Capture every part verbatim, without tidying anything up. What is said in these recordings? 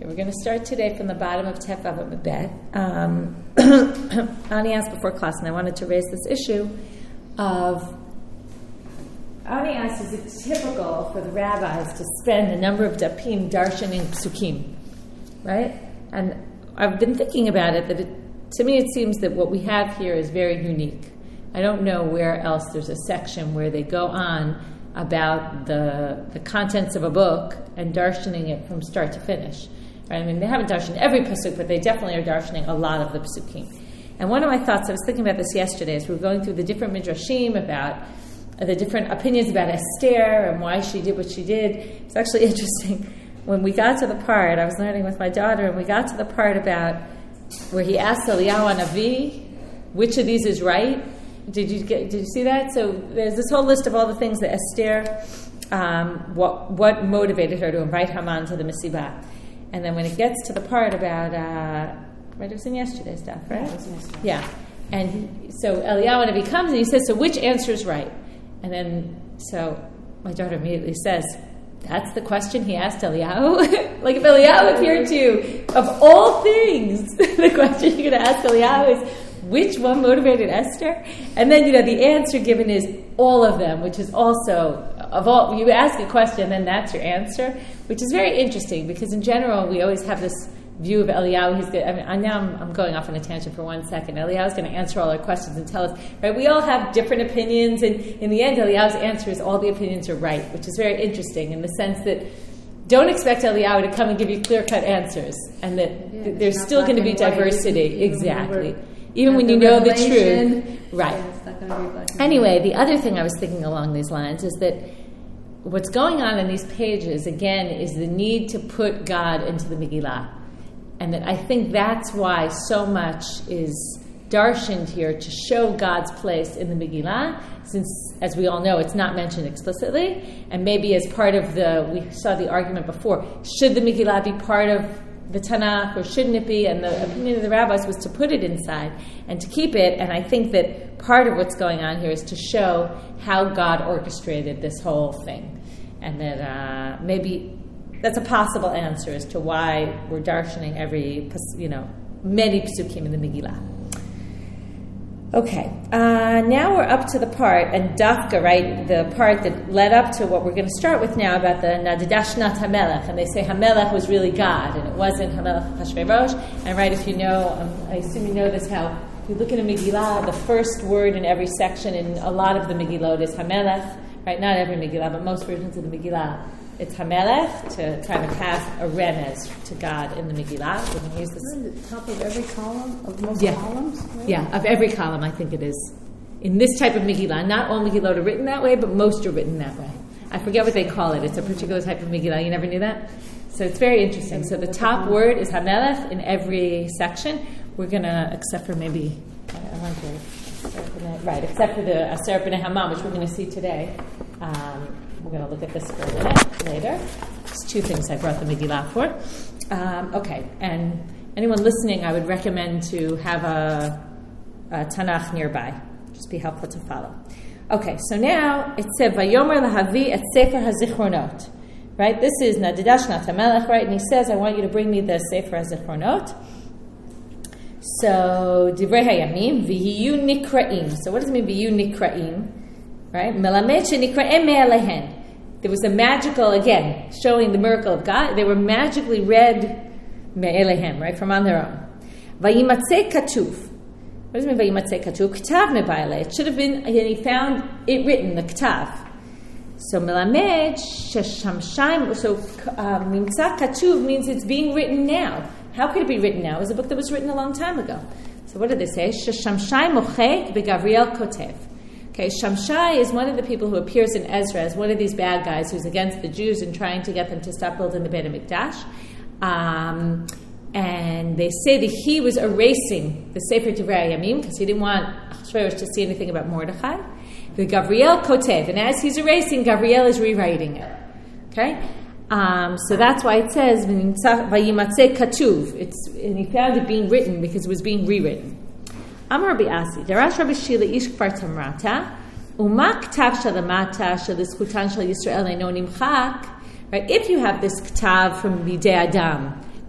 Okay, we're going to start today from the bottom of Tef Vav Amud. Um, Ani asked before class, and I wanted to raise this issue of, Ani asked, is it typical for the rabbis to spend a number of dapim darshaning psukim, right? And I've been thinking about it, that it, to me it seems that what we have here is very unique. I don't know where else there's a section where they go on about the the contents of a book and darshaning it from start to finish. Right? I mean, they haven't darshaned every pasuk, but they definitely are darshaning a lot of the pasukim. And one of my thoughts, I was thinking about this yesterday, as we were going through the different midrashim about uh, the different opinions about Esther and why she did what she did. It's actually interesting. When we got to the part, I was learning with my daughter, and we got to the part about where he asked Eliyahu Hanavi, which of these is right? Did you get? Did you see that? So there's this whole list of all the things that Esther, um, what what motivated her to invite Haman to the Misibah, and then when it gets to the part about, uh, right, it was in yesterday's stuff, right? Yeah, it was yesterday. Yeah, and he, so Eliyahu Hanavi comes and he says, "So which answer is right?" And then so my daughter immediately says, "That's the question he asked Eliyahu." Like if Eliyahu appeared to you, of all things, the question you're going to ask Eliyahu is, which one motivated Esther? And then, you know, the answer given is all of them, which is also, of all, you ask a question, then that's your answer, which is very interesting, because in general, we always have this view of Eliyahu. He's good. I mean, I, now I'm, I'm going off on a tangent for one second. Eliyahu's going to answer all our questions and tell us, right? We all have different opinions, and in the end, Eliyahu's answer is all the opinions are right, which is very interesting in the sense that don't expect Eliyahu to come and give you clear-cut answers, and that yeah, th- there's still going to be diversity. Exactly. Even when the you know the revelation, truth. Right. Yeah, it's not gonna be black and Anyway, white. the other thing I was thinking along these lines is that what's going on in these pages, again, is the need to put God into the Megillah. And that I think that's why so much is darshaned here, to show God's place in the Megillah, since, as we all know, it's not mentioned explicitly. And maybe as part of the, we saw the argument before, should the Megillah be part of the Tanakh, or shouldn't it be? And the opinion of the rabbis was to put it inside and to keep it. And I think that part of what's going on here is to show how God orchestrated this whole thing, and that uh, maybe that's a possible answer as to why we're darshaning every, you know, many psukim in the Megillah. Okay, uh, now we're up to the part, and Dafka, right, the part that led up to what we're going to start with now about the Nadidash Nat HaMelech, and they say HaMelech was really God, and it wasn't HaMelech Hashverosh. And right, if you know, um, I assume you know this, how if you look in a Megillah, the first word in every section in a lot of the Megillot is HaMelech, right, not every Megillah, but most versions of the Megillah, it's HaMelech, to kind of have a remez to God in the Megillah. We're going to use this. Isn't it top of every column, of most Yeah. columns? Right? Yeah, of every column, I think it is. In this type of Megillah, not all Megillot are written that way, but most are written that way. I forget what they call it. It's a particular type of Megillah. You never knew that? So it's very interesting. So the top word is HaMelech in every section. We're going to, except for maybe, I want to, right, except for the Aser B'nei Haman, which we're going to see today. Um, we're going to look at this for a minute later. There's two things I brought the Megillah for. Um, okay, and anyone listening, I would recommend to have a, a Tanakh nearby. Just be helpful to follow. Okay, so now it said, Vayomer lahavi et Sefer HaZichronot. Right, this is Nadidash Nat HaMelech, right? And he says, I want you to bring me the Sefer HaZichronot. So, Divrei HaYamim, V'hiyu Nikra'im. So what does it mean, V'hiyu Nikra'im? Right? Melamed Shenikra'im Me'alehen. There was a magical, again, showing the miracle of God. They were magically read Me'elehem, right, from on their own. Vayimatzei Katuv. What does it mean, Vayimatzei Katuv? K'tav Me'baile. It should have been, and he found it written, the K'tav. So Melamed Sheshamshaim, so um, Nimtza Katuv means it's being written now. How could it be written now? It was a book that was written a long time ago. So what did they say? Sheshamshai Mochek Begavriel Kotev. Okay, Shamshai is one of the people who appears in Ezra as one of these bad guys who's against the Jews and trying to get them to stop building the Beit HaMikdash. Um, and they say that he was erasing the Sefer Divrei HaYamim because he didn't want Achashverosh to see anything about Mordechai. The Gavriel Kotev, and as he's erasing, Gavriel is rewriting it. Okay? Um, so that's why it says, Vayimatzei Katuv. It's, and he found it being written because it was being rewritten. Amar Rabbi Asi, Darash Rabbi Shila Ish Kfar Tamrata, Uma Ktav Shalamata Shalizchutan Shal Yisrael Eino Nimchak. Right? If you have this Ktav from Bidei Adam,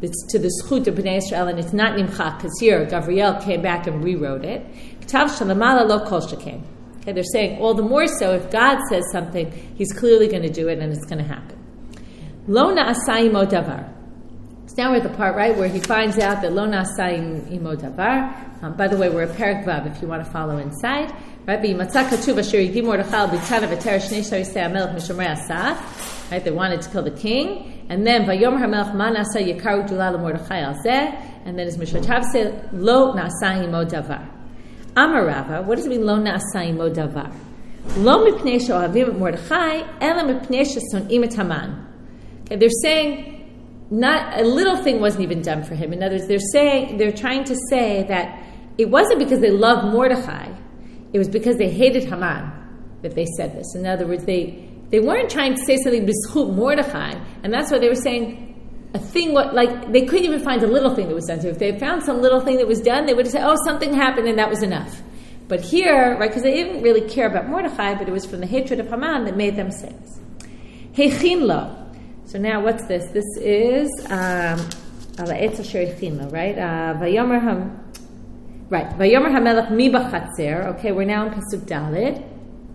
it's to the Zchut of Bnei Israel, and it's not Nimchak, because here, Gavriel came back and rewrote it. K'tav shalamala lo kol shekain. Okay, they're saying all the more so if God says something, He's clearly going to do it and it's going to happen. Lo na'asa imo davar. So now we're at the part, right, where he finds out that lo na'asa imo davar. Um, by the way, we're at Perek Vav if you want to follow inside. Right, v'yimatzah katuv asher yigdi Mordechai b'tzana v'ter shnei sharisei hamelech mishomrei asaf. Right, they wanted to kill the king, and then vayomer hamelech ma na'asa yikaru gdula l'Mordechai al zeh, and then as Mishrachav said, lo na'asa imo davar. Amar Rava, what does it mean, lo na'asa imo davar? Lo mipnei she'ohavim et Mordechai, ela mipnei she'son'im et Haman. Okay, they're saying not a little thing wasn't even done for him. In other words, they're saying they're trying to say that it wasn't because they loved Mordechai, it was because they hated Haman that they said this. In other words, they they weren't trying to say something b'zchut Mordechai, and that's why they were saying a thing, what, like, they couldn't even find a little thing that was done to him. If they had found some little thing that was done, they would have said, oh, something happened and that was enough. But here, right, because they didn't really care about Mordechai, but it was from the hatred of Haman that made them say this. Heichin lo. So now what's this? This is ala etz asher heichin lo, right? Vayomer ham, right. Vayomer hamelech mi b'chatzer. Okay, we're now in Pasuk Daled.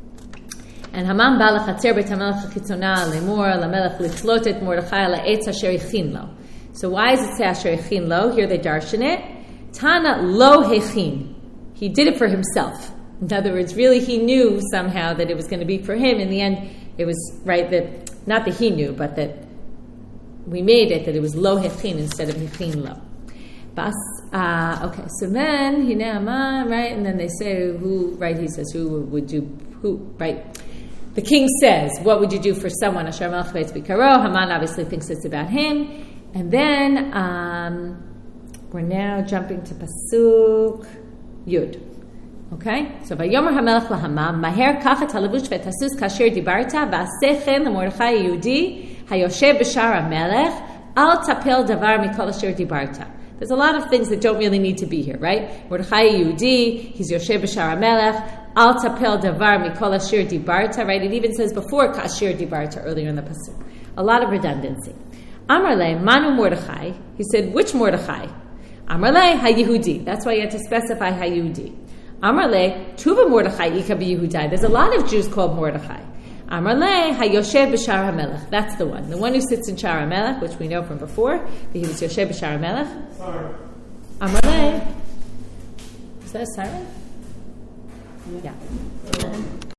And Haman ba lechatzer beit hamelech hachitzona lemor lamelech litlot et Mordechai ala etz asher heichin lo. So why does it say asher heichin lo? Here they darshan it. Tana lo heichin. He did it for himself. In other words, really he knew somehow that it was going to be for him. In the end, it was, right, that, not that he knew, but that we made it, that it was lo heichin instead of heichin lo. Bas, uh, okay, so then, Hinei, right, and then they say, who, right, he says, who would do, who, right, the king says, what would you do for someone? Asher melech beitz b'karo. Haman obviously thinks it's about him. And then, um, we're now jumping to Pasuk Yud. Okay? So, Vayomer hamelech laHaman, Maher kach et halevush v'etasus kasher dibarta, v'aseh chen l'Mordechai Yehudi, hayoshev b'shar hamelech, al tapel davar mikol asher dibarta. There's a lot of things that don't really need to be here, right? Mordechai Yehudi, he's yoshev b'shar hamelech, al tapel davar mikol asher dibarta, right? It even says before kasher dibarta earlier in the pasuk. A lot of redundancy. Amar le manu Mordechai. He said, which Mordechai? Amar le ha-Yehudi. That's why you had to specify ha-Yehudi. Amar le tuva Mordechai ika b'Yehudai. There's a lot of Jews called Mordechai. Amar le ha-Yoshev b'Shar HaMelech. That's the one. The one who sits in Shar HaMelech, which we know from before. That he was Yoshev b'Shar HaMelech. Sorry. Amar le. Is that a siren? Yeah.